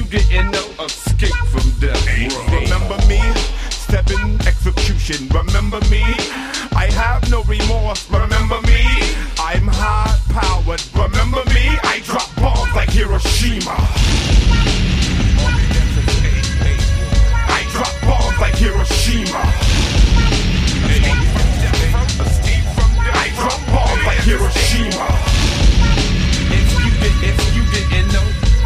didn't know escape from death. Remember me? Stepping execution. Remember me? I have no remorse. Remember me? I'm high powered. Remember me? I drop bombs like Hiroshima. I drop bombs like Hiroshima.